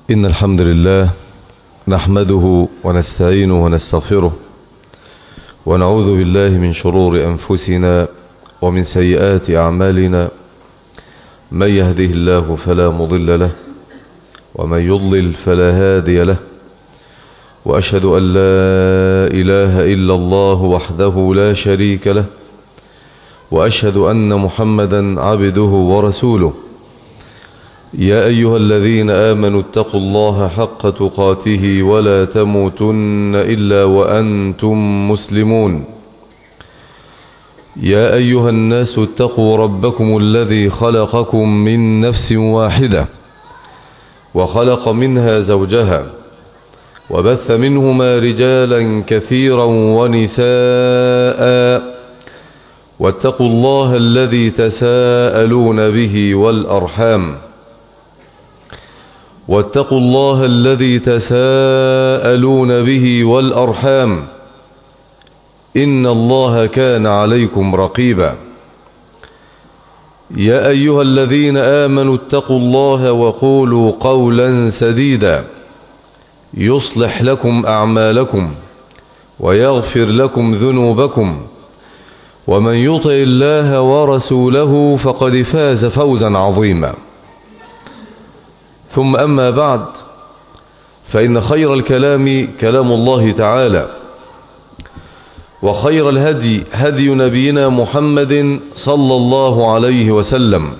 إن الحمد لله نحمده ونستعينه ونستغفره ونعوذ بالله من شرور أنفسنا ومن سيئات أعمالنا. من يهده الله فلا مضل له ومن يضلل فلا هادي له، وأشهد أن لا إله إلا الله وحده لا شريك له، وأشهد أن محمدا عبده ورسوله. يا أيها الذين آمنوا اتقوا الله حق تقاته ولا تموتن إلا وأنتم مسلمون. يا أيها الناس اتقوا ربكم الذي خلقكم من نفس واحدة وخلق منها زوجها وبث منهما رجالا كثيرا ونساء، واتقوا الله الذي تساءلون به والأرحام واتقوا الله الذي تساءلون به والأرحام إن الله كان عليكم رقيبا. يا أيها الذين آمنوا اتقوا الله وقولوا قولا سديدا يصلح لكم أعمالكم ويغفر لكم ذنوبكم، ومن يطع الله ورسوله فقد فاز فوزا عظيما. ثم أما بعد، فإن خير الكلام كلام الله تعالى، وخير الهدي هدي نبينا محمد صلى الله عليه وسلم،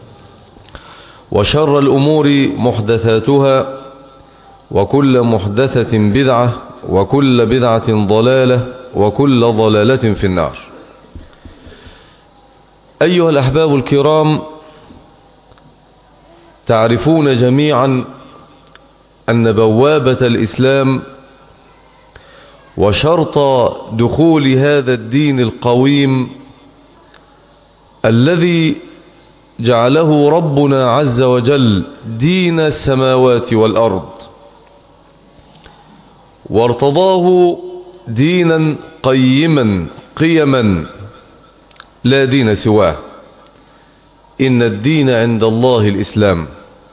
وشر الأمور محدثاتها، وكل محدثة بدعة، وكل بدعة ضلالة، وكل ضلالة في النار. أيها الأحباب الكرام، تعرفون جميعا أن بوابة الإسلام وشرط دخول هذا الدين القويم الذي جعله ربنا عز وجل دين السماوات والأرض، وارتضاه دينا قيما قيما لا دين سواه. إن الدين عند الله الإسلام،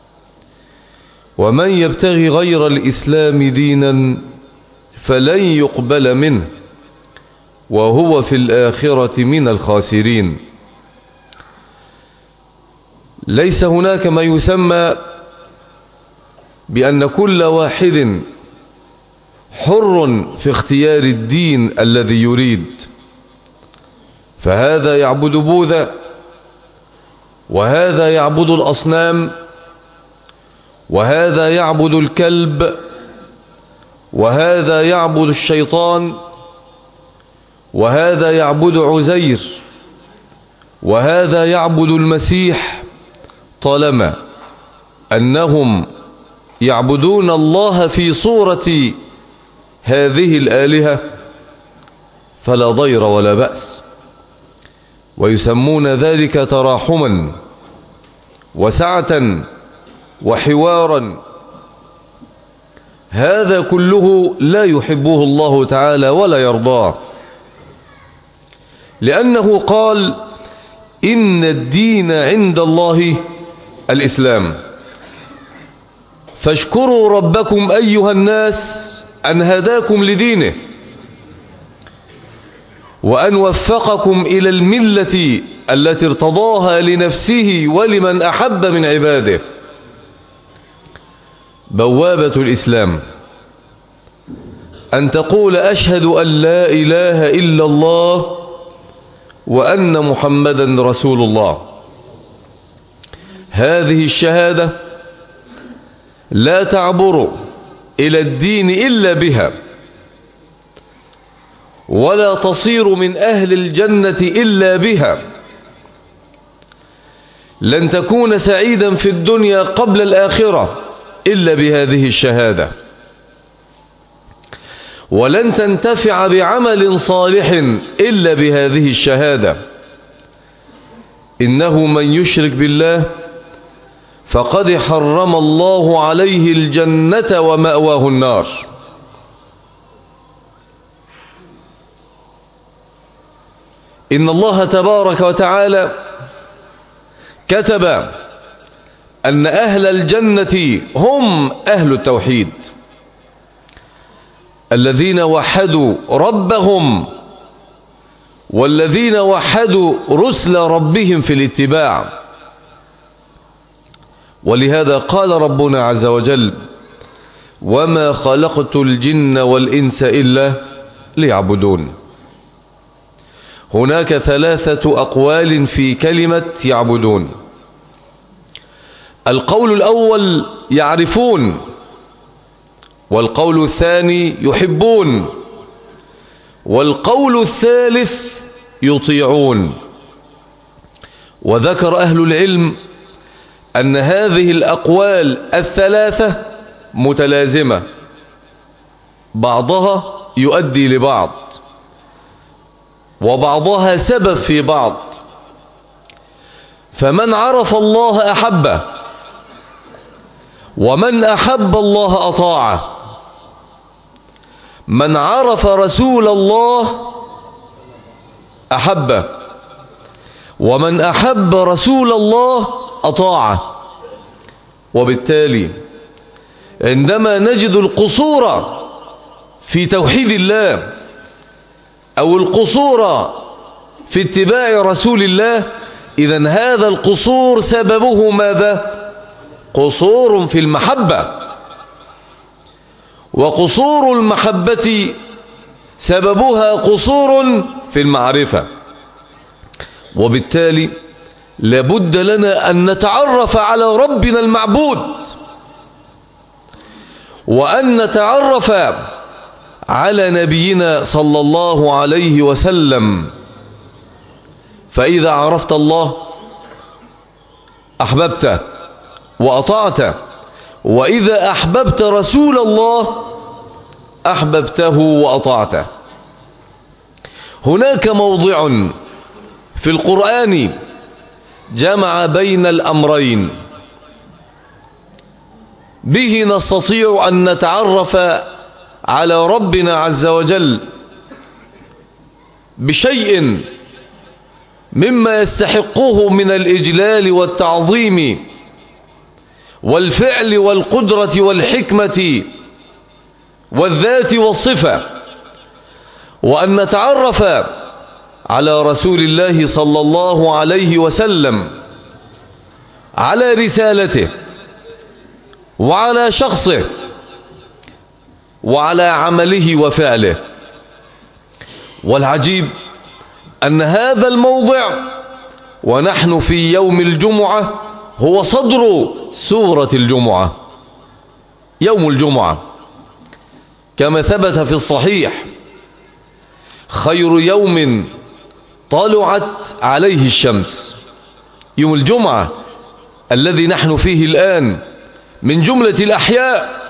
ومن يبتغي غير الإسلام دينا فلن يقبل منه وهو في الآخرة من الخاسرين. ليس هناك ما يسمى بأن كل واحد حر في اختيار الدين الذي يريد، فهذا يعبد بوذا، وهذا يعبد الأصنام، وهذا يعبد الكلب، وهذا يعبد الشيطان، وهذا يعبد عزير، وهذا يعبد المسيح، طالما أنهم يعبدون الله في صورة هذه الآلهة فلا ضير ولا بأس، ويسمون ذلك تراحما وسعة وحوارا. هذا كله لا يحبه الله تعالى ولا يرضاه، لأنه قال: إن الدين عند الله الإسلام، فاشكروا ربكم أيها الناس أن هداكم لدينه، وأن وفقكم إلى الملة التي ارتضاها لنفسه ولمن أحب من عباده. بوابة الإسلام أن تقول: أشهد أن لا إله إلا الله وأن محمدا رسول الله. هذه الشهادة لا تعبر إلى الدين إلا بها، ولا تصير من أهل الجنة إلا بها. لن تكون سعيدا في الدنيا قبل الآخرة إلا بهذه الشهادة، ولن تنتفع بعمل صالح إلا بهذه الشهادة. إنه من يشرك بالله فقد حرم الله عليه الجنة ومأواه النار. إن الله تبارك وتعالى كتب أن أهل الجنة هم أهل التوحيد الذين وحدوا ربهم والذين وحدوا رسل ربهم في الاتباع. ولهذا قال ربنا عز وجل: وما خلقت الجن والإنس إلا ليعبدون. هناك 3 أقوال في كلمة يعبدون. القول الأول يعرفون، والقول الثاني يحبون، والقول الثالث يطيعون. وذكر أهل العلم أن هذه الأقوال ال3 متلازمة، بعضها يؤدي لبعض وبعضها سبب في بعض. فمن عرف الله أحبه، ومن أحب الله أطاعه. من عرف رسول الله أحبه، ومن أحب رسول الله أطاعه. وبالتالي عندما نجد القصور في توحيد الله أو القصور في اتباع رسول الله، إذن هذا القصور سببه ماذا؟ قصور في المحبة. وقصور المحبة سببها قصور في المعرفة. وبالتالي لابد لنا أن نتعرف على ربنا المعبود، وأن نتعرف على نبينا صلى الله عليه وسلم. فإذا عرفت الله أحببته وأطعته، وإذا أحببت رسول الله أحببته وأطعته. هناك موضع في القرآن جمع بين الأمرين، به نستطيع أن نتعرف على ربنا عز وجل بشيء مما يستحقه من الإجلال والتعظيم والفعل والقدرة والحكمة والذات والصفة، وأن نتعرف على رسول الله صلى الله عليه وسلم، على رسالته وعلى شخصه وعلى عمله وفعله. والعجيب أن هذا الموضع ونحن في يوم الجمعة هو صدر سورة الجمعة. يوم الجمعة كما ثبت في الصحيح خير يوم طلعت عليه الشمس. يوم الجمعة الذي نحن فيه الآن من جملة الأحياء،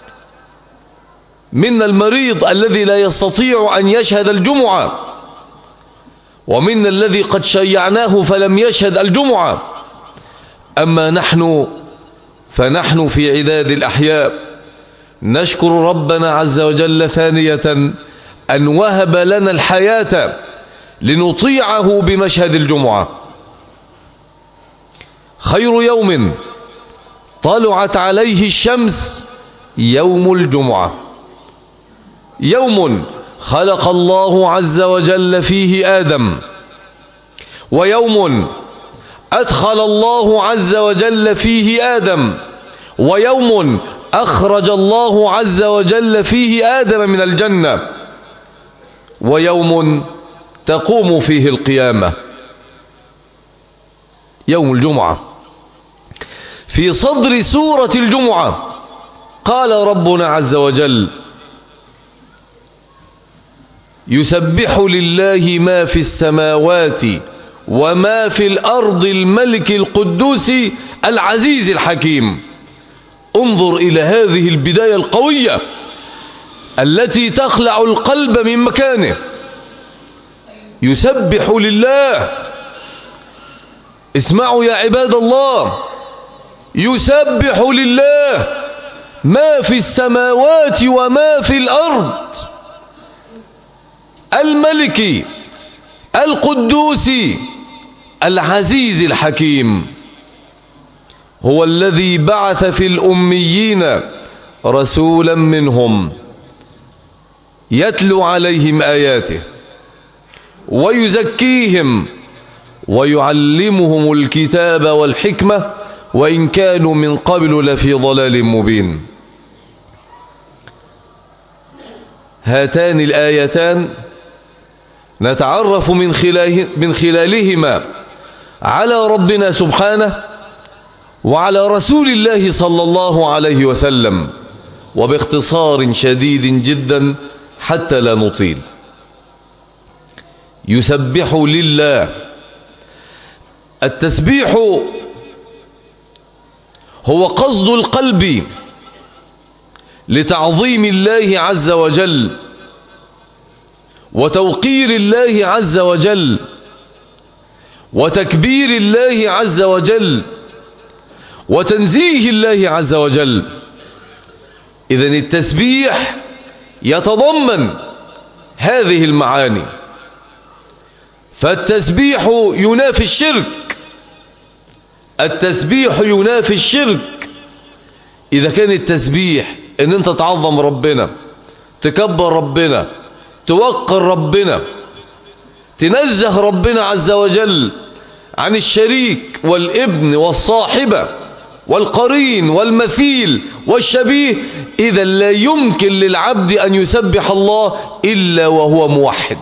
منا المريض الذي لا يستطيع أن يشهد الجمعة، ومنا الذي قد شيعناه فلم يشهد الجمعة. أما نحن فنحن في عداد الأحياء، نشكر ربنا عز وجل ثانية أن وهب لنا الحياة لنطيعه بمشهد الجمعة. خير يوم طلعت عليه الشمس يوم الجمعة، يوم خلق الله عز وجل فيه آدم، ويوم أدخل الله عز وجل فيه آدم، ويوم أخرج الله عز وجل فيه آدم من الجنة، ويوم تقوم فيه القيامة. يوم الجمعة. في صدر سورة الجمعة قال ربنا عز وجل: يسبح لله ما في السماوات وما في الأرض الملك القدوس العزيز الحكيم. انظر إلى هذه البداية القوية التي تخلع القلب من مكانه. يسبح لله. اسمعوا يا عباد الله، يسبح لله ما في السماوات وما في الأرض، الملك القدوس العزيز الحكيم. هو الذي بعث في الأميين رسولا منهم يتلو عليهم آياته ويزكيهم ويعلمهم الكتاب والحكمة وإن كانوا من قبل لفي ضلال مبين. هاتان الآيتان نتعرف من خلالهما على ربنا سبحانه وعلى رسول الله صلى الله عليه وسلم، وباختصار شديد جدا حتى لا نطيل. يسبح لله. التسبيح هو قصد القلب لتعظيم الله عز وجل وتوقير الله عز وجل وتكبير الله عز وجل وتنزيه الله عز وجل. إذن التسبيح يتضمن هذه المعاني. فالتسبيح ينافي الشرك. التسبيح ينافي الشرك. إذا كان التسبيح إن أنت تعظم ربنا، تكبر ربنا، توقر ربنا، تنزه ربنا عز وجل عن الشريك والابن والصاحبة والقرين والمثيل والشبيه، إذا لا يمكن للعبد أن يسبح الله إلا وهو موحد.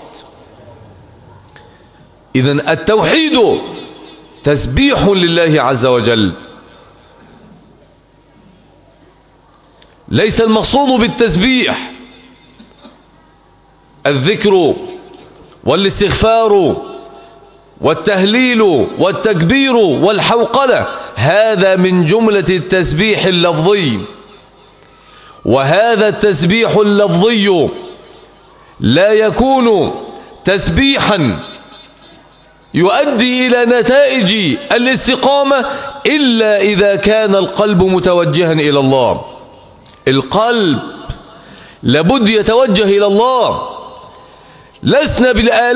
إذن التوحيد تسبيح لله عز وجل. ليس المقصود بالتسبيح الذكر والاستغفار والتهليل والتكبير والحوقلة، هذا من جملة التسبيح اللفظي. وهذا التسبيح اللفظي لا يكون تسبيحا يؤدي إلى نتائج الاستقامة إلا إذا كان القلب متوجها إلى الله. القلب لابد يتوجه إلى الله. لسنا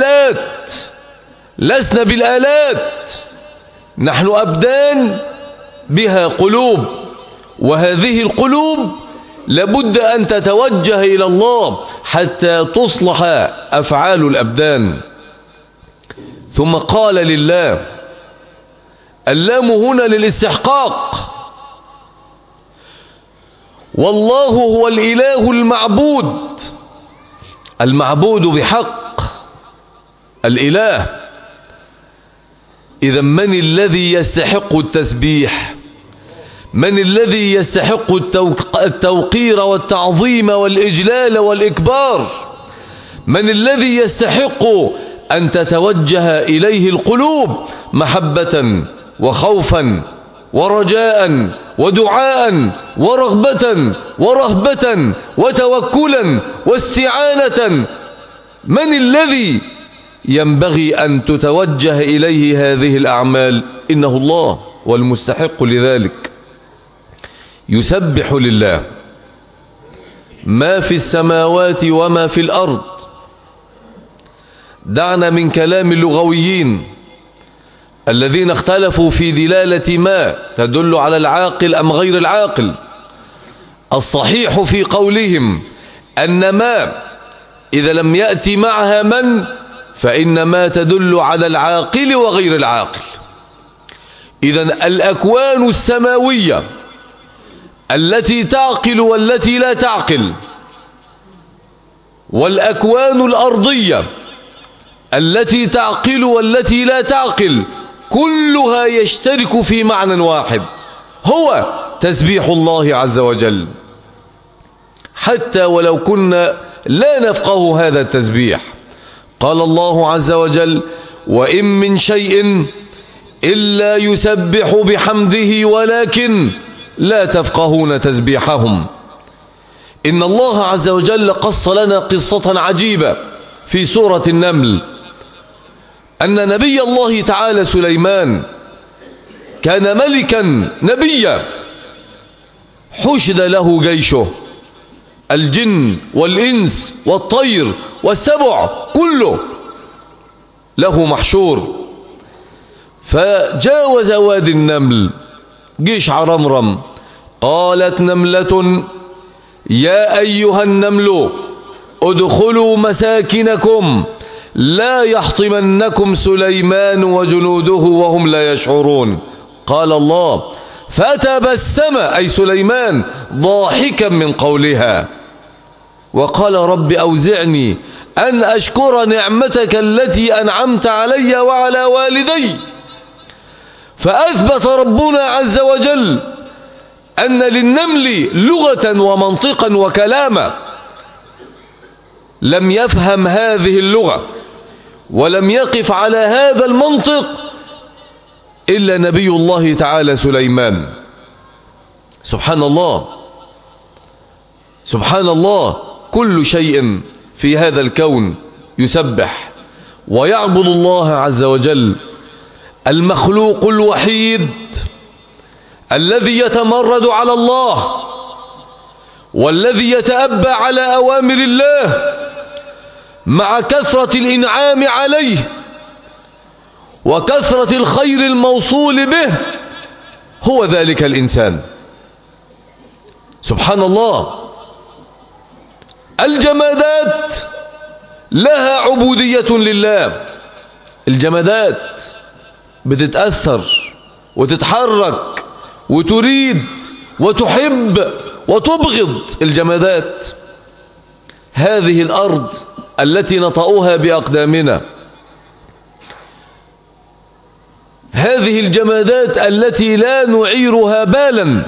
بالآلات، نحن أبدان بها قلوب، وهذه القلوب لابد أن تتوجه إلى الله حتى تصلح أفعال الأبدان. ثم قال لله، اللام هنا للاستحقاق. والله هو الإله المعبود بحق، الإله. إذا من الذي يستحق التسبيح؟ من الذي يستحق التوقير والتعظيم والإجلال والإكبار؟ من الذي يستحق أن تتوجه إليه القلوب محبة وخوفا ورجاء ودعاء ورغبة ورهبة وتوكلا واستعانة؟ من الذي ينبغي أن تتوجه إليه هذه الأعمال؟ إنه الله والمستحق لذلك. يسبح لله ما في السماوات وما في الأرض. دعنا من كلام اللغويين الذين اختلفوا في دلالة ما تدل على العاقل أم غير العاقل. الصحيح في قولهم أن ما إذا لم يأتي معها من فإن ما تدل على العاقل وغير العاقل. إذن الأكوان السماوية التي تعقل والتي لا تعقل، والأكوان الأرضية التي تعقل والتي لا تعقل، كلها يشترك في معنى واحد، هو تسبيح الله عز وجل. حتى ولو كنا لا نفقه هذا التسبيح. قال الله عز وجل: وإن من شيء إلا يسبح بحمده ولكن لا تفقهون تسبيحهم. إن الله عز وجل قص لنا قصة عجيبة في سورة النمل، أن نبي الله تعالى سليمان كان ملكا نبيا، حشد له جيشه، الجن والإنس والطير والسبع كله له محشور. فجاوز وادي النمل جيش عرمرم. قالت نملة يا أيها النمل ادخلوا مساكنكم لا يحطمنكم سليمان وجنوده وهم لا يشعرون. قال الله فتبسم أي سليمان ضاحكا من قولها وقال رب أوزعني أن أشكر نعمتك التي أنعمت علي وعلى والدي. فأثبت ربنا عز وجل أن للنمل لغة ومنطقا وكلاما. لم يفهم هذه اللغة ولم يقف على هذا المنطق إلا نبي الله تعالى سليمان. سبحان الله سبحان الله. كل شيء في هذا الكون يسبح ويعبد الله عز وجل. المخلوق الوحيد الذي يتمرد على الله والذي يتأبى على أوامر الله مع كثرة الإنعام عليه وكثرة الخير الموصول به هو ذلك الإنسان. سبحان الله. الجمادات لها عبودية لله. الجمادات بتتأثر وتتحرك وتريد وتحب وتبغض. الجمادات هذه الأرض التي نطأها بأقدامنا، هذه الجمادات التي لا نعيرها بالا،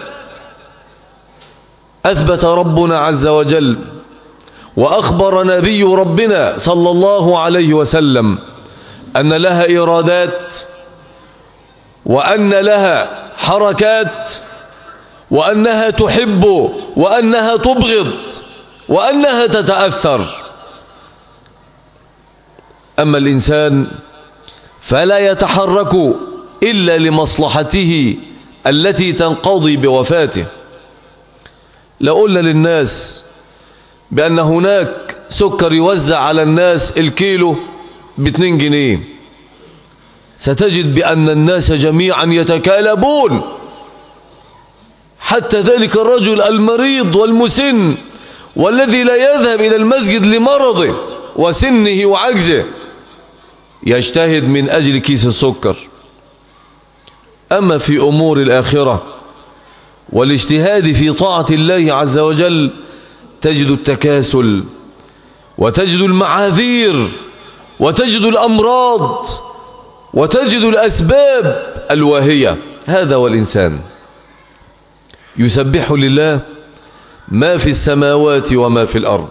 أثبت ربنا عز وجل وأخبر نبي ربنا صلى الله عليه وسلم أن لها إرادات وأن لها حركات وأنها تحب وأنها تبغض وأنها تتأثر. أما الإنسان فلا يتحرك إلا لمصلحته التي تنقضي بوفاته. لو قلنا للناس بأن هناك سكر يوزع على الناس الكيلو ب2 جنيه ستجد بأن الناس جميعا يتكالبون، حتى ذلك الرجل المريض والمسن والذي لا يذهب إلى المسجد لمرضه وسنه وعجزه يجتهد من أجل كيس السكر. أما في أمور الآخرة والاجتهاد في طاعة الله عز وجل تجد التكاسل وتجد المعاذير وتجد الأمراض وتجد الأسباب الواهية. هذا والإنسان يسبح لله ما في السماوات وما في الأرض.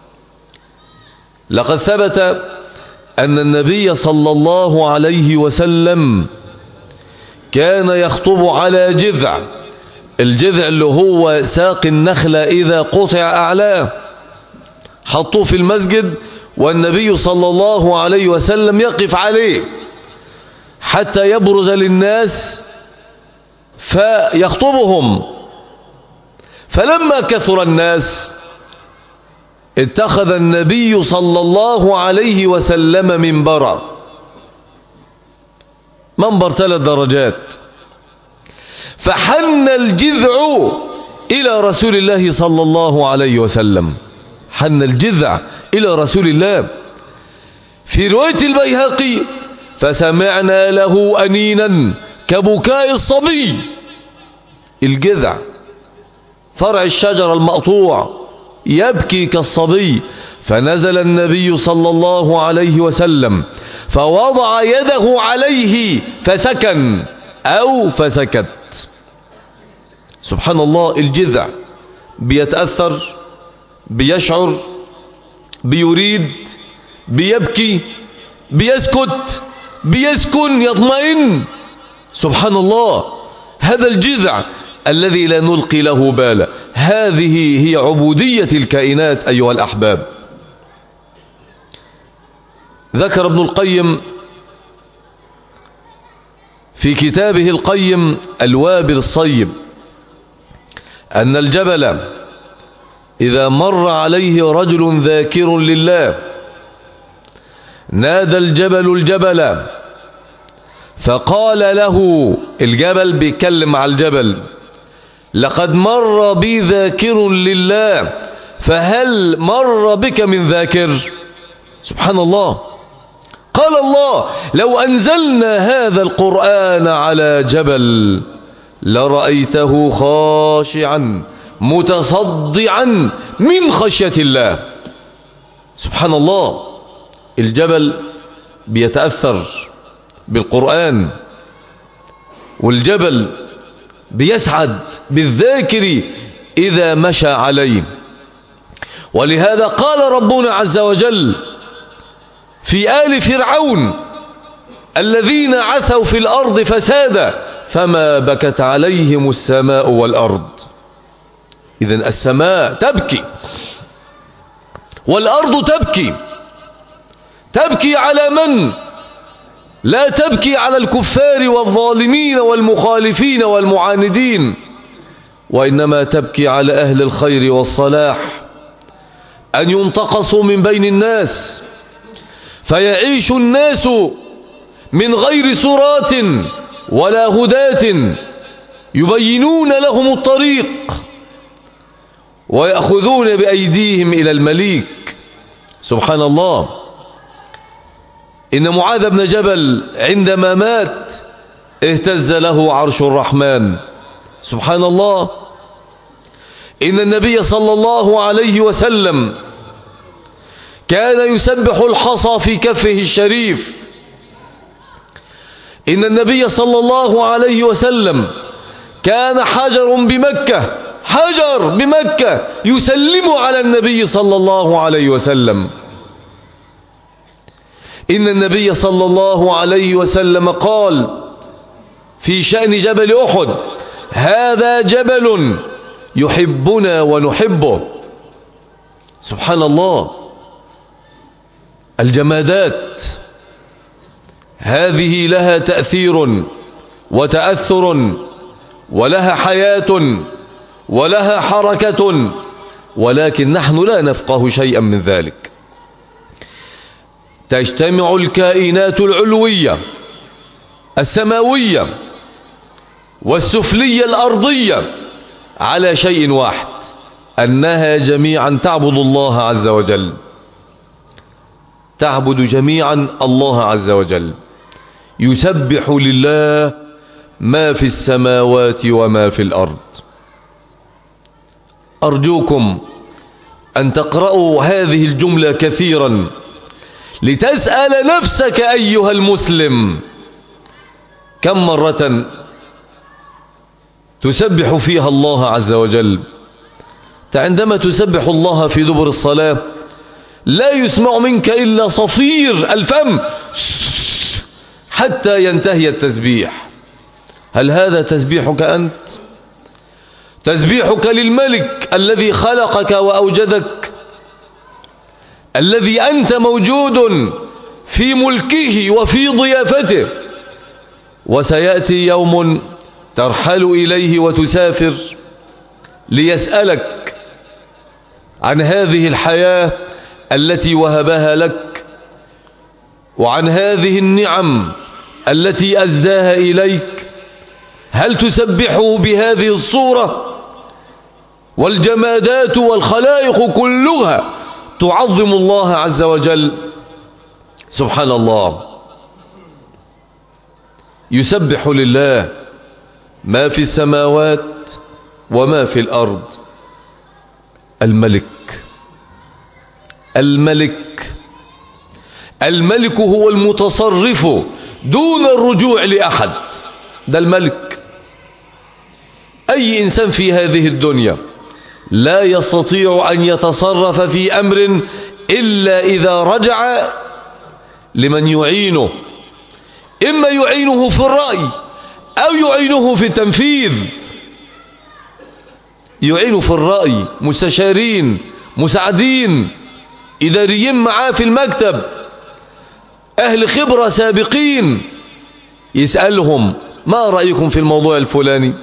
لقد ثبت أن النبي صلى الله عليه وسلم كان يخطب على جذع. الجذع اللي هو ساق النخلة إذا قطع أعلاه، حطوه في المسجد والنبي صلى الله عليه وسلم يقف عليه حتى يبرز للناس فيخطبهم. فلما كثر الناس اتخذ النبي صلى الله عليه وسلم منبرا، منبر 3 درجات، فحن الجذع إلى رسول الله صلى الله عليه وسلم. حن الجذع إلى رسول الله. في رواية البيهقي فسمعنا له أنينا كبكاء الصبي. الجذع فرع الشجر المقطوع يبكي كالصبي. فنزل النبي صلى الله عليه وسلم فوضع يده عليه فسكن أو فسكت. سبحان الله. الجذع بيتأثر، بيشعر، بيريد، بيبكي، بيسكت، بيسكن، يطمئن. سبحان الله. هذا الجذع الذي لا نلقي له بالا. هذه هي عبودية الكائنات أيها الأحباب. ذكر ابن القيم في كتابه القيم الوابل الصيب أن الجبل إذا مر عليه رجل ذاكر لله نادى الجبل الجبل فقال له الجبل، بيتكلم مع الجبل: لقد مر بي ذاكر لله، فهل مر بك من ذاكر؟ سبحان الله. قال الله: لو أنزلنا هذا القرآن على جبل لرأيته خاشعا متصدعا من خشية الله. سبحان الله. الجبل بيتأثر بالقرآن، والجبل بيسعد بالذاكر إذا مشى عليه. ولهذا قال ربنا عز وجل في آل فرعون الذين عثوا في الأرض فسادا: فما بكت عليهم السماء والأرض. إذن السماء تبكي والأرض تبكي. تبكي على من؟ لا تبكي على الكفار والظالمين والمخالفين والمعاندين، وإنما تبكي على أهل الخير والصلاح، أن ينتقصوا من بين الناس، فيعيش الناس من غير سرات ولا هداة يبينون لهم الطريق، ويأخذون بأيديهم إلى المليك. سبحان الله. إن معاذ بن جبل عندما مات اهتز له عرش الرحمن. سبحان الله. إن النبي صلى الله عليه وسلم كان يسبح الحصى في كفه الشريف. إن النبي صلى الله عليه وسلم كان حجر بمكة يسلم على النبي صلى الله عليه وسلم. إن النبي صلى الله عليه وسلم قال في شأن جبل أحد: هذا جبل يحبنا ونحبه. سبحان الله. الجمادات هذه لها تأثير وتأثر، ولها حياة ولها حركة، ولكن نحن لا نفقه شيئا من ذلك. تجتمع الكائنات العلوية السماوية والسفلية الأرضية على شيء واحد: أنها جميعا تعبد الله عز وجل. تعبد جميعا الله عز وجل. يسبح لله ما في السماوات وما في الأرض. أرجوكم أن تقرأوا هذه الجملة كثيرا لتسأل نفسك أيها المسلم: كم مرة تسبح فيها الله عز وجل؟ عندما تسبح الله في دبر الصلاة لا يسمع منك إلا صفير الفم حتى ينتهي التسبيح. هل هذا تسبيحك أنت؟ تسبيحك للملك الذي خلقك وأوجدك، الذي أنت موجود في ملكه وفي ضيافته، وسيأتي يوم ترحل إليه وتسافر ليسألك عن هذه الحياة التي وهبها لك، وعن هذه النعم التي أزداها إليك. هل تسبحه بهذه الصورة؟ والجمادات والخلائق كلها تعظم الله عز وجل. سبحان الله. يسبح لله ما في السماوات وما في الأرض. الملك هو المتصرف دون الرجوع لأحد. ده الملك. أي إنسان في هذه الدنيا لا يستطيع أن يتصرف في أمر إلا إذا رجع لمن يعينه، إما يعينه في الرأي أو يعينه في التنفيذ. يعينه في الرأي، مستشارين، مساعدين، إداريين معاه في المكتب، أهل خبرة سابقين، يسألهم: ما رأيكم في الموضوع الفلاني؟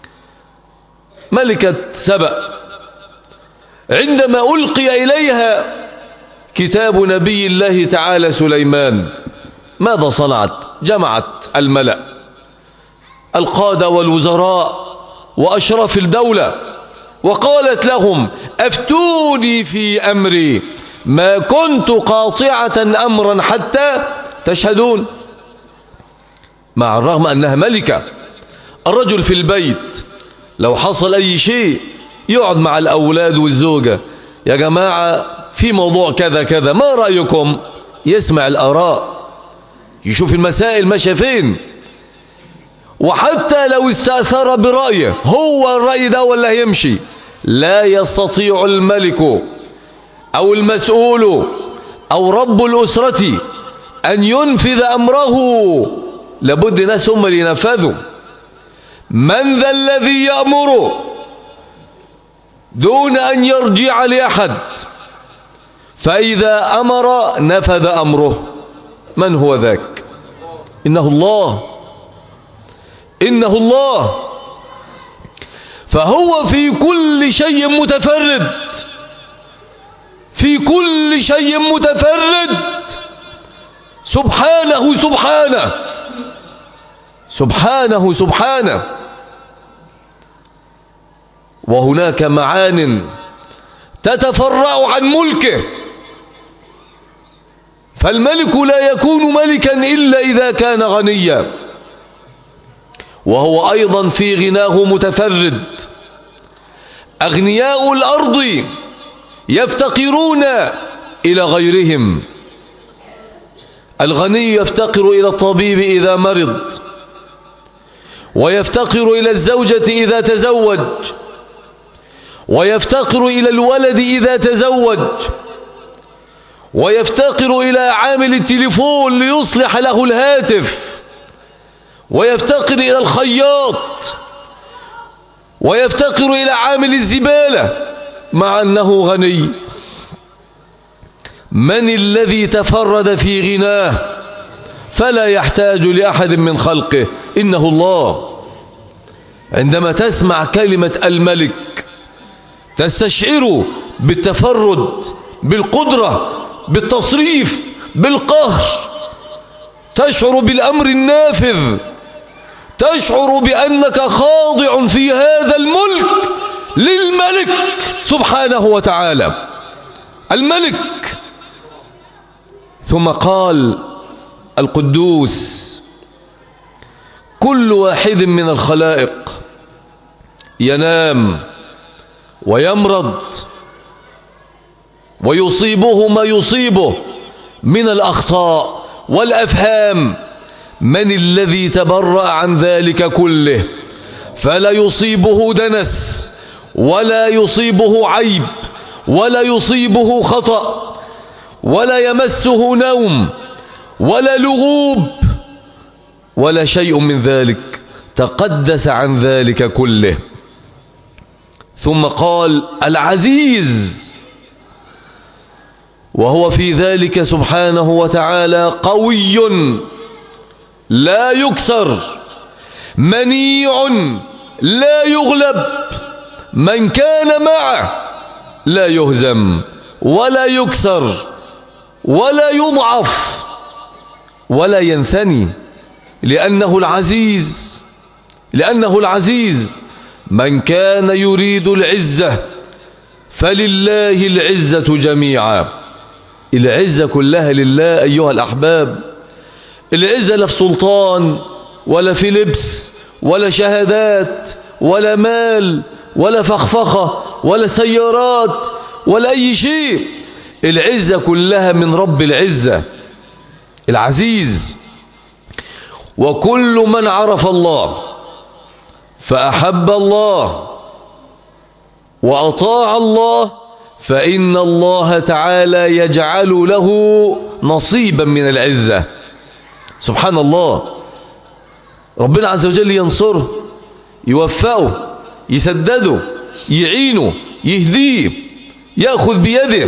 ملكة سبأ عندما ألقي إليها كتاب نبي الله تعالى سليمان ماذا صنعت؟ جمعت الملأ القادة والوزراء وأشراف الدولة وقالت لهم أفتوني في أمري ما كنت قاطعة أمرا حتى تشهدون. مع الرغم أنها ملكة. الرجل في البيت لو حصل أي شيء يقعد مع الأولاد والزوجة، يا جماعة في موضوع كذا كذا ما رأيكم؟ يسمع الآراء، يشوف المسائل ماشية فين، وحتى لو استأثر برأيه هو الرأي ده ولا هيمشي، لا يستطيع الملك أو المسؤول أو رب الأسرة أن ينفذ أمره، لابد ناس هم اللي ينفذوا. من ذا الذي يأمر دون أن يرجع لأحد؟ فإذا أمر نفذ أمره. من هو ذاك؟ إنه الله، إنه الله. فهو في كل شيء متفرد، في كل شيء متفرد سبحانه سبحانه سبحانه سبحانه. وهناك معان تتفرع عن ملكه، فالملك لا يكون ملكا إلا إذا كان غنيا، وهو أيضا في غناه متفرد. أغنياء الأرض يفتقرون إلى غيرهم. الغني يفتقر إلى الطبيب إذا مرض، ويفتقر إلى الزوجة إذا تزوج، ويفتقر إلى الولد إذا تزوج، ويفتقر إلى عامل التليفون ليصلح له الهاتف، ويفتقر إلى الخياط، ويفتقر إلى عامل الزبالة مع أنه غني. من الذي تفرد في غناه فلا يحتاج لأحد من خلقه؟ إنه الله. عندما تسمع كلمة الملك تستشعر بالتفرد، بالقدرة، بالتصريف، بالقهر، تشعر بالأمر النافذ، تشعر بأنك خاضع في هذا الملك للملك سبحانه وتعالى، الملك. ثم قال القدوس: كل واحد من الخلائق ينام ويمرض ويصيبه ما يصيبه من الأخطاء والأفهام. من الذي تبرأ عن ذلك كله فلا يصيبه دنس ولا يصيبه عيب ولا يصيبه خطأ ولا يمسه نوم ولا لغوب ولا شيء من ذلك، تقدس عن ذلك كله. ثم قال العزيز، وهو في ذلك سبحانه وتعالى قوي لا يكسر، منيع لا يغلب، من كان معه لا يهزم ولا يكسر ولا يضعف ولا ينثني، لأنه العزيز. لأنه العزيز. من كان يريد العزة فلله العزة جميعا. العزة كلها لله أيها الأحباب. العزة لا في سلطان ولا في لبس ولا شهادات ولا مال ولا فخفخة ولا سيارات ولا أي شيء. العزة كلها من رب العزة العزيز. وكل من عرف الله فأحب الله وأطاع الله فإن الله تعالى يجعل له نصيبا من العزة. سبحان الله. ربنا عز وجل ينصره، يوفقه، يسدده، يعينه، يهديه، يأخذ بيده.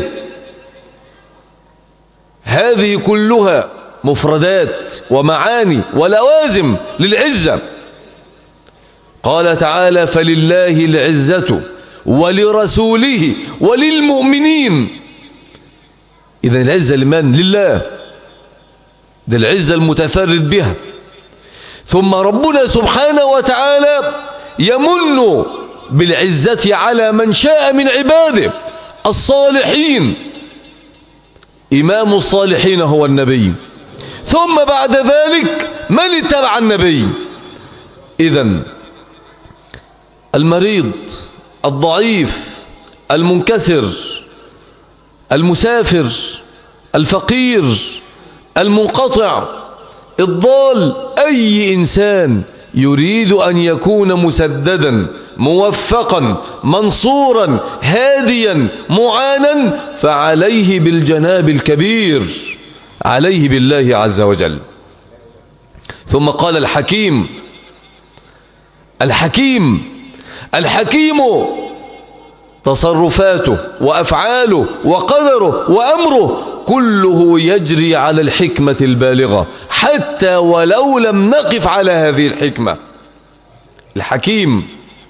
هذه كلها مفردات ومعاني ولوازم للعزة. قال تعالى فلله العزة ولرسوله وللمؤمنين. إذن العزة لمن؟ لله. دي العزة المتفرد بها. ثم ربنا سبحانه وتعالى يمن بالعزة على من شاء من عباده الصالحين. إمام الصالحين هو النبي، ثم بعد ذلك من اتبع النبي. إذن المريض، الضعيف، المنكسر، المسافر، الفقير، المنقطع، الضال، أي إنسان يريد أن يكون مسددا موفقا منصورا هاديا معانا فعليه بالجناب الكبير، عليه بالله عز وجل. ثم قال الحكيم، الحكيم تصرفاته وأفعاله وقدره وأمره كله يجري على الحكمة البالغة، حتى ولو لم نقف على هذه الحكمة. الحكيم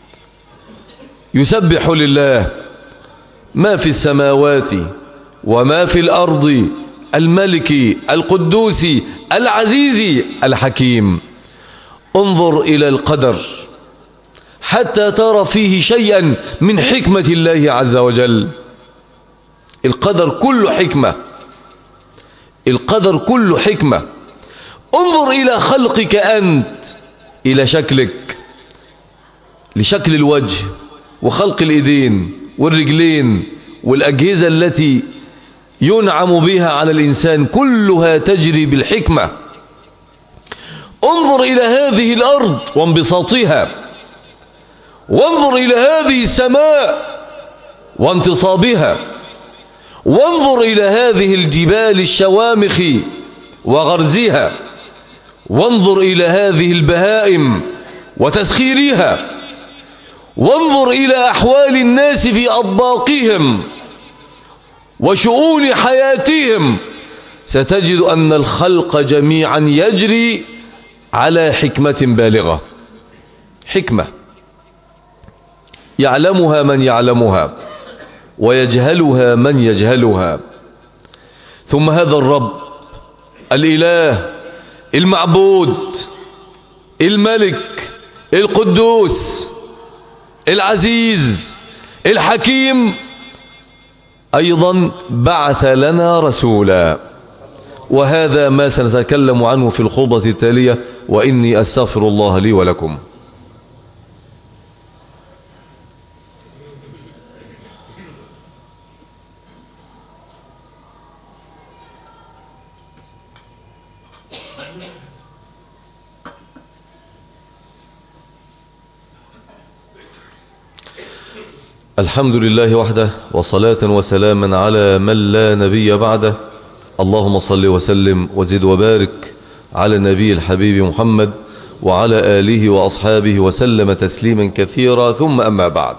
يسبح لله ما في السماوات وما في الأرض، الملك القدوس العزيز الحكيم. انظر إلى القدر حتى ترى فيه شيئا من حكمة الله عز وجل. القدر كله حكمة، القدر كله حكمة. انظر إلى خلقك أنت، إلى شكلك، لشكل الوجه وخلق الإيدين والرجلين والأجهزة التي ينعم بها على الإنسان، كلها تجري بالحكمة. انظر إلى هذه الأرض وانبساطها، وانظر إلى هذه السماء وانتصابها، وانظر إلى هذه الجبال الشوامخ وغرزها، وانظر إلى هذه البهائم وتسخيرها، وانظر إلى أحوال الناس في أطباقهم وشؤون حياتهم، ستجد أن الخلق جميعا يجري على حكمة بالغة. حكمة يعلمها من يعلمها ويجهلها من يجهلها. ثم هذا الرب الإله المعبود الملك القدوس العزيز الحكيم أيضا بعث لنا رسولا، وهذا ما سنتكلم عنه في الخطبة التالية، وإني أستغفر الله لي ولكم. الحمد لله وحده، وصلاة وسلاما على من لا نبي بعده. اللهم صل وسلم وزد وبارك على النبي الحبيب محمد وعلى آله وأصحابه وسلم تسليما كثيرا. ثم أما بعد،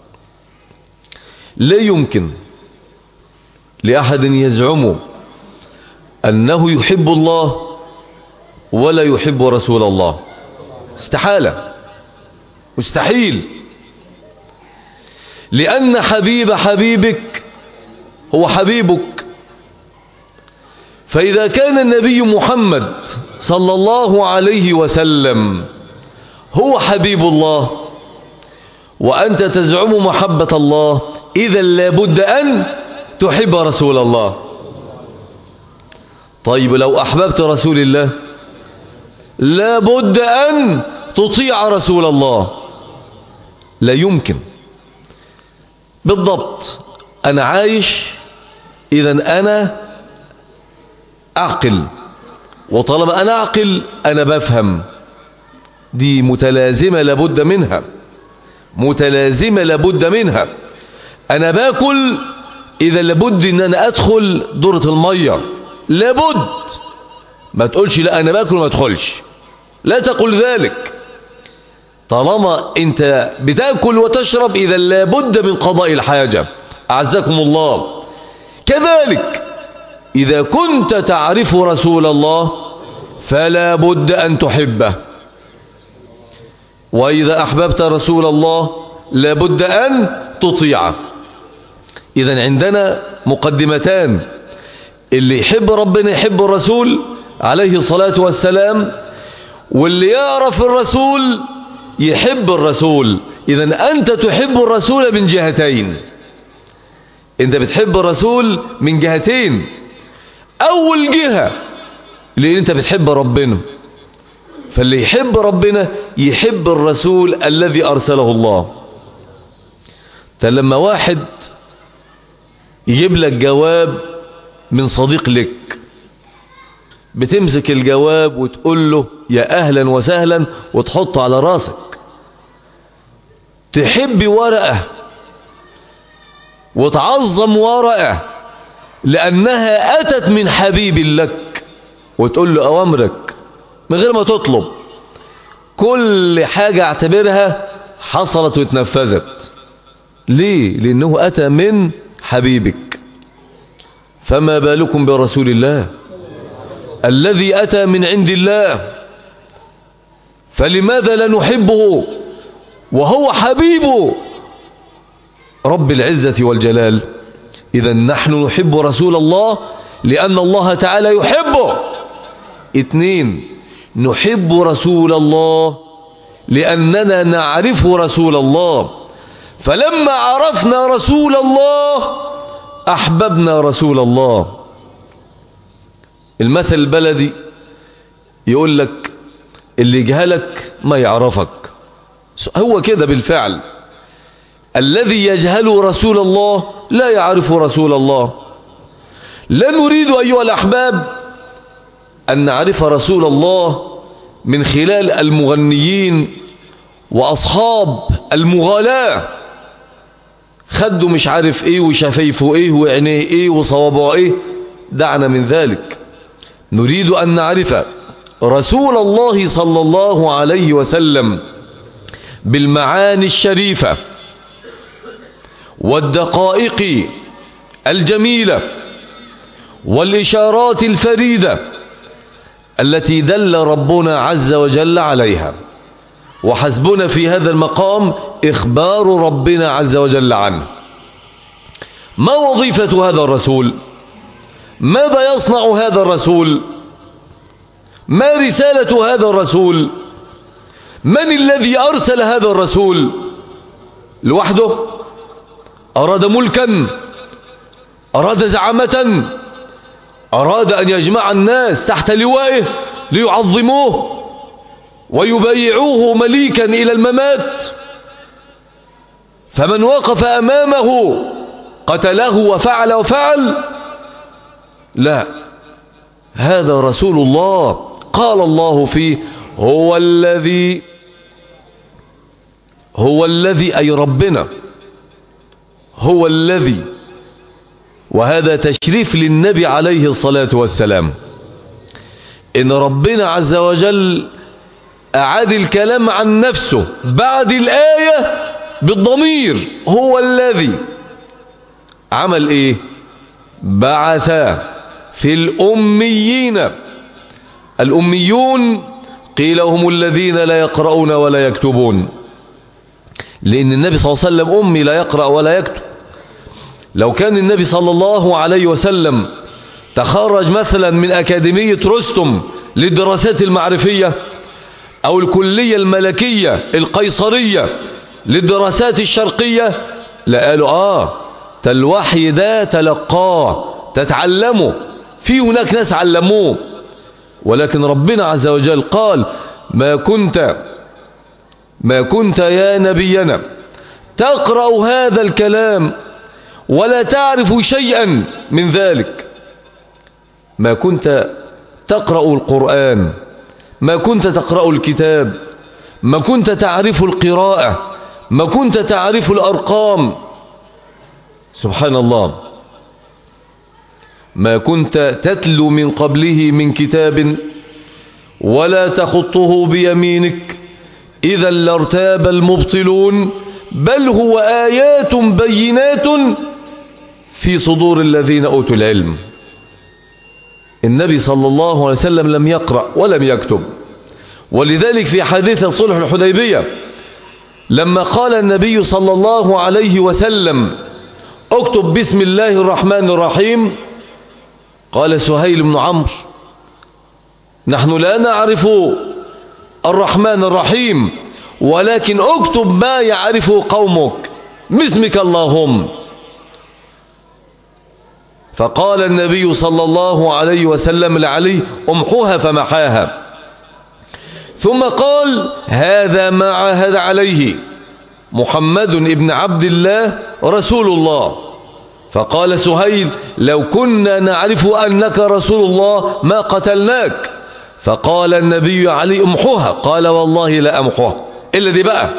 لا يمكن لأحد يزعم أنه يحب الله ولا يحب رسول الله. استحالة، مستحيل، لأن حبيب حبيبك هو حبيبك. فإذا كان النبي محمد صلى الله عليه وسلم هو حبيب الله وأنت تزعم محبة الله، إذا لابد أن تحب رسول الله. طيب لو أحببت رسول الله لابد أن تطيع رسول الله. لا يمكن. بالضبط، أنا عايش، إذن أنا أعقل، وطالما أنا أعقل أنا بفهم. دي متلازمة لابد منها، متلازمة لابد منها. أنا باكل، إذا لابد أن أنا أدخل دورة المية، لابد. ما تقولش لا أنا باكل وما أدخلش، لا تقل ذلك. طالما أنت بتأكل وتشرب إذا لابد من قضاء الحاجة، أعزكم الله. كذلك إذا كنت تعرف رسول الله فلا بد أن تحبه، وإذا أحببت رسول الله لابد أن تطيعه. إذن عندنا مقدمتان: اللي يحب ربنا يحب الرسول، عليه الصلاة والسلام، واللي يعرف الرسول يحب الرسول. إذن أنت تحب الرسول من جهتين، أنت بتحب الرسول من جهتين. أول جهة لأن أنت بتحب ربنا، فاللي يحب ربنا يحب الرسول الذي أرسله الله. فلما واحد يجيب لك جواب من صديق لك، بتمسك الجواب وتقول له يا أهلا وسهلا وتحطه على راسك. تحب ورقة وتعظم ورقة لأنها أتت من حبيب لك، وتقول له أوامرك من غير ما تطلب. كل حاجة اعتبرها حصلت واتنفذت. ليه؟ لأنه أتى من حبيبك. فما بالكم برسول الله الذي أتى من عند الله؟ فلماذا لا نحبه وهو حبيب رب العزة والجلال؟ إذا نحن نحب رسول الله لأن الله تعالى يحبه. 2، نحب رسول الله لأننا نعرف رسول الله، فلما عرفنا رسول الله أحببنا رسول الله. المثل البلدي يقول لك اللي جهلك ما يعرفك. هو كده بالفعل، الذي يجهل رسول الله لا يعرف رسول الله. لا نريد أيها الأحباب أن نعرف رسول الله من خلال المغنيين وأصحاب المغالاة، خدوا مش عارف ايه وشفايفه ايه وعينيه ايه وصوابعه ايه. دعنا من ذلك. نريد أن نعرف رسول الله صلى الله عليه وسلم بالمعاني الشريفة والدقائق الجميلة والإشارات الفريدة التي دل ربنا عز وجل عليها. وحسبنا في هذا المقام إخبار ربنا عز وجل عنه. ما وظيفة هذا الرسول؟ ماذا يصنع هذا الرسول؟ ما رسالة هذا الرسول؟ من الذي أرسل هذا الرسول؟ لوحده؟ أراد ملكا؟ أراد زعامة؟ أراد أن يجمع الناس تحت لوائه ليعظموه ويبايعوه مليكا إلى الممات؟ فمن وقف أمامه قتله وفعل؟ لا، هذا رسول الله قال الله فيه هو الذي أي ربنا هو الذي، وهذا تشريف للنبي عليه الصلاة والسلام. إن ربنا عز وجل أعاد الكلام عن نفسه بعد الآية بالضمير. هو الذي عمل إيه؟ بعث في الأميين. الأميون قيل هم الذين لا يقرؤون ولا يكتبون، لأن النبي صلى الله عليه وسلم أمي لا يقرأ ولا يكتب. لو كان النبي صلى الله عليه وسلم تخرج مثلا من أكاديمية رستم للدراسات المعرفية أو الكلية الملكية القيصرية للدراسات الشرقية، لقالوا الوحي ده تلقاه تتعلمه، في هناك ناس علموه. ولكن ربنا عز وجل قال ما كنت يا نبينا تقرأ هذا الكلام ولا تعرف شيئا من ذلك. ما كنت تقرأ القرآن، ما كنت تقرأ الكتاب، ما كنت تعرف القراءة، ما كنت تعرف الأرقام. سبحان الله. ما كنت تتلو من قبله من كتاب ولا تخطه بيمينك إذا لارتاب المبطلون بل هو آيات بينات في صدور الذين أوتوا العلم. النبي صلى الله عليه وسلم لم يقرأ ولم يكتب، ولذلك في حديث صلح الحديبية لما قال النبي صلى الله عليه وسلم اكتب بسم الله الرحمن الرحيم، قال سهيل بن عمرو نحن لا نعرف الرحمن الرحيم، ولكن اكتب ما يعرفه قومك باسمك اللهم. فقال النبي صلى الله عليه وسلم لعلي امحوها فمحاها، ثم قال هذا ما عاهد عليه محمد ابن عبد الله رسول الله. فقال سهيل لو كنا نعرف أنك رسول الله ما قتلناك. فقال النبي علي امحوها، قال والله لا امحوها إلا دي بقى.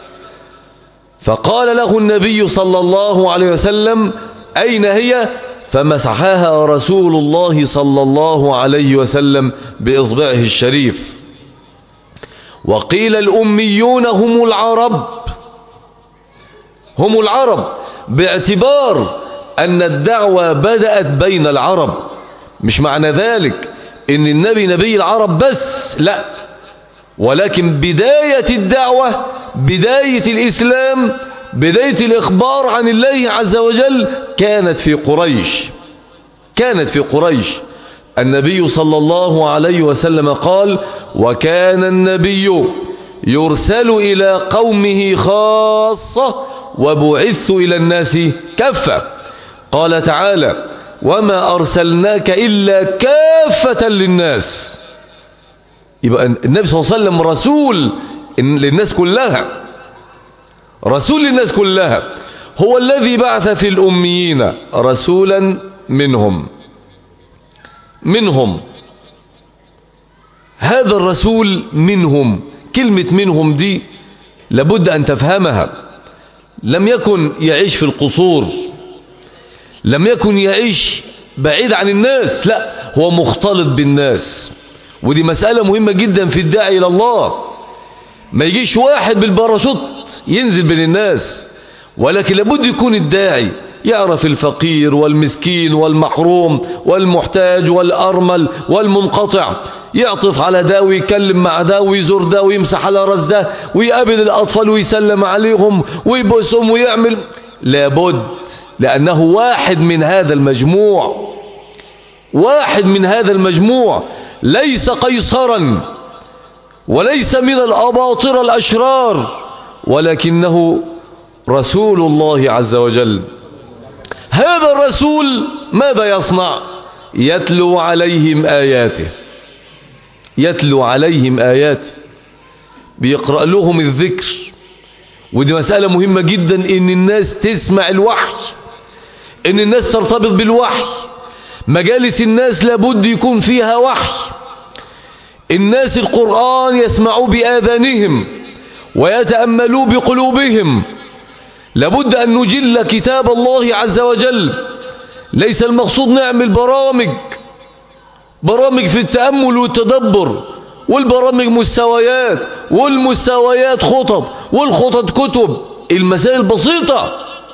فقال له النبي صلى الله عليه وسلم أين هي؟ فمسحها رسول الله صلى الله عليه وسلم بإصبعه الشريف. وقيل الأميون هم العرب، هم العرب، باعتبار أن الدعوة بدأت بين العرب. مش معنى ذلك إن النبي نبي العرب بس، لا، ولكن بداية الدعوة، بداية الإسلام، بداية الإخبار عن الله عز وجل كانت في قريش، كانت في قريش. النبي صلى الله عليه وسلم قال وكان النبي يرسل إلى قومه خاصة وبعث إلى الناس كافة. قال تعالى وما أرسلناك إلا كافة للناس. يبقى النبي صلى الله عليه وسلم رسول للناس كلها، رسول للناس كلها. هو الذي بعث في الأميين رسولا منهم. هذا الرسول منهم، كلمة منهم دي لابد أن تفهمها. لم يكن يعيش في القصور، لم يكن يعيش بعيد عن الناس، لا، هو مختلط بالناس. ودي مسألة مهمة جدا في الداعي إلى الله. ما يجيش واحد بالباراشوت ينزل بين الناس، ولكن لابد يكون الداعي يعرف الفقير والمسكين والمحروم والمحتاج والأرمل والمنقطع، يعطف على ده ويكلم مع ده ويزور ده ويمسح على راس ده ويقابل الأطفال ويسلم عليهم ويبوسهم ويعمل. لابد، لأنه واحد من هذا المجموع، واحد من هذا المجموع، ليس قيصرا وليس من الأباطرة الأشرار، ولكنه رسول الله عز وجل. هذا الرسول ماذا يصنع؟ يتلو عليهم آياته، يتلو عليهم آياته، بيقرأ لهم الذكر. ودي مسألة مهمة جدا، إن الناس تسمع الوحي، إن الناس ترتبط بالوحي. مجالس الناس لابد يكون فيها وحي. الناس القرآن يسمعوا بآذانهم ويتأملوا بقلوبهم. لابد أن نجل كتاب الله عز وجل. ليس المقصود نعمل برامج في التأمل والتدبر، والبرامج مستويات، والمستويات خطب، والخطط كتب. المسائل بسيطة.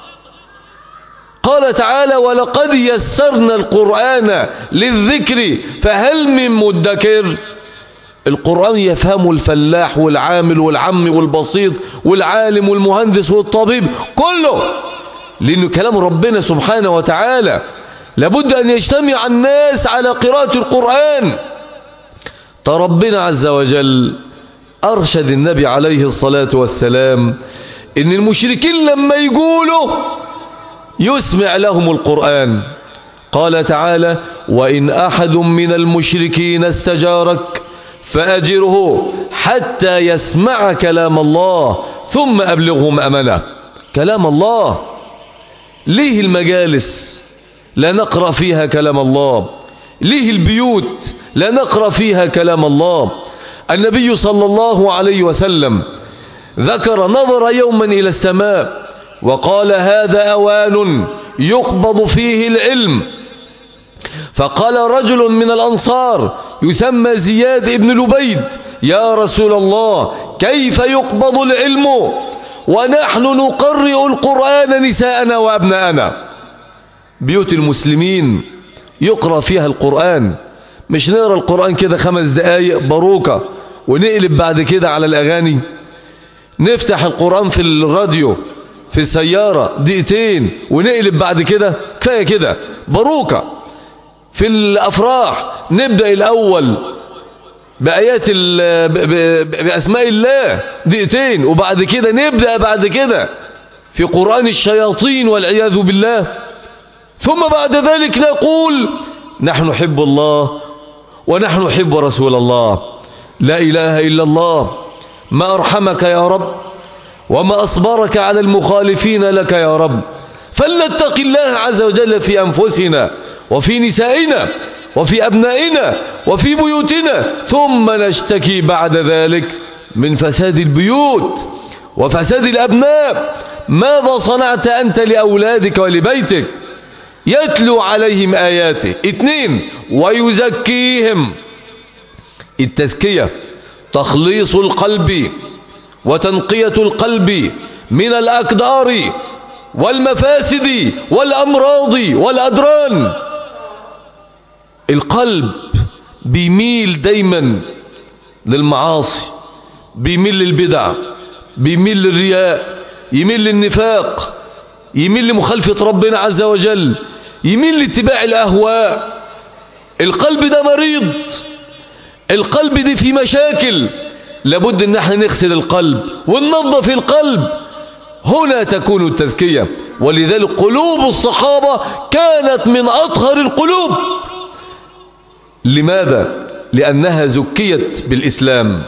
قال تعالى ولقد يسرنا القرآن للذكر فهل من مدكر. القرآن يفهم الفلاح والعامل والعم والبسيط والعالم والمهندس والطبيب كله، لأنه كلام ربنا سبحانه وتعالى. لابد أن يجتمع الناس على قراءة القرآن. ربنا عز وجل أرشد النبي عليه الصلاة والسلام إن المشركين لما يقولوا يسمع لهم القرآن. قال تعالى وإن أحد من المشركين استجارك فأجره حتى يسمع كلام الله ثم أبلغه مأمنه. كلام الله. ليه المجالس لا نقرأ فيها كلام الله؟ ليه البيوت لا نقرأ فيها كلام الله؟ النبي صلى الله عليه وسلم ذكر نظر يوما إلى السماء وقال هذا أوان يقبض فيه العلم. فقال رجل من الأنصار يسمى زياد ابن لبيد يا رسول الله كيف يقبض العلم ونحن نقرئ القرآن نساءنا وأبناءنا؟ بيوت المسلمين يقرأ فيها القرآن، مش نقرأ القرآن كده 5 دقايق باروكة ونقلب بعد كده على الأغاني. نفتح القرآن في الراديو في السيارة 2 دقيقتين ونقلب بعد كده، كفاية كده باروكة. في الأفراح نبدأ الأول بآيات بأسماء الله دقيقتين، وبعد كده نبدأ بعد كده في قرآن الشياطين والعياذ بالله. ثم بعد ذلك نقول نحن نحب الله ونحن نحب رسول الله. لا إله إلا الله، ما أرحمك يا رب وما أصبرك على المخالفين لك يا رب. فلنتق الله عز وجل في أنفسنا وفي نسائنا وفي أبنائنا وفي بيوتنا، ثم نشتكي بعد ذلك من فساد البيوت وفساد الأبناء. ماذا صنعت أنت لأولادك ولبيتك؟ يتلو عليهم آياته. 2 ويزكيهم. التزكية تخليص القلب وتنقية القلب من الأكدار والمفاسد والأمراض والأدران. القلب بيميل دايما للمعاصي، بيميل للبدع، بيميل للرياء، يميل للنفاق، يميل لمخالفة ربنا عز وجل، يميل لاتباع الأهواء. القلب ده مريض، القلب دي في مشاكل، لابد ان احنا نغسل القلب وننظف القلب، هنا تكون التزكية. ولذلك قلوب الصحابة كانت من أطهر القلوب. لماذا؟ لأنها زكيت بالإسلام.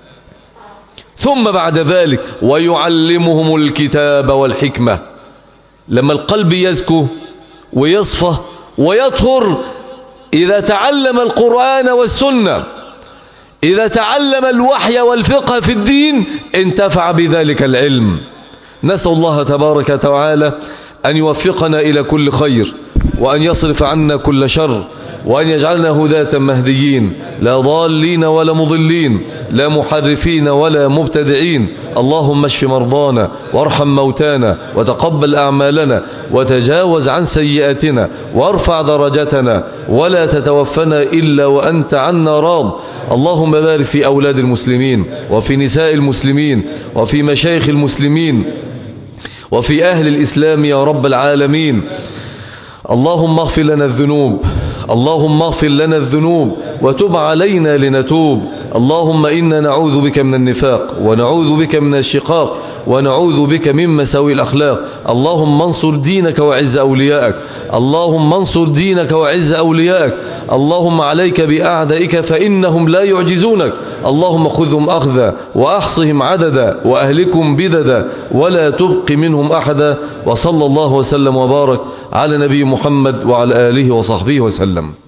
ثم بعد ذلك ويعلمهم الكتاب والحكمة. لما القلب يزكو ويصفى ويطهر، إذا تعلم القرآن والسنة، إذا تعلم الوحي والفقه في الدين، انتفع بذلك العلم. نسأل الله تبارك وتعالى أن يوفقنا إلى كل خير، وأن يصرف عنا كل شر، وأن يجعلنا هداة مهديين، لا ضالين ولا مضلين، لا محرفين ولا مبتدعين. اللهم اشف مرضانا وارحم موتانا وتقبل أعمالنا وتجاوز عن سيئاتنا وارفع درجتنا، ولا تتوفنا إلا وأنت عنا راض. اللهم بارك في أولاد المسلمين وفي نساء المسلمين وفي مشايخ المسلمين وفي أهل الإسلام يا رب العالمين. اللهم اغفر لنا الذنوب، اللهم اغفر لنا الذنوب وتب علينا لنتوب. اللهم إنا نعوذ بك من النفاق، ونعوذ بك من الشقاق، ونعوذ بك من مساوي الأخلاق. اللهم انصر دينك وعز أوليائك، اللهم انصر دينك وعز أوليائك. اللهم عليك بأعدائك فإنهم لا يعجزونك. اللهم خذهم أخذا وأحصهم عددا وأهلكم بددا ولا تبق منهم أحدا. وصلى الله وسلم وبارك على نبي محمد وعلى آله وصحبه وسلم.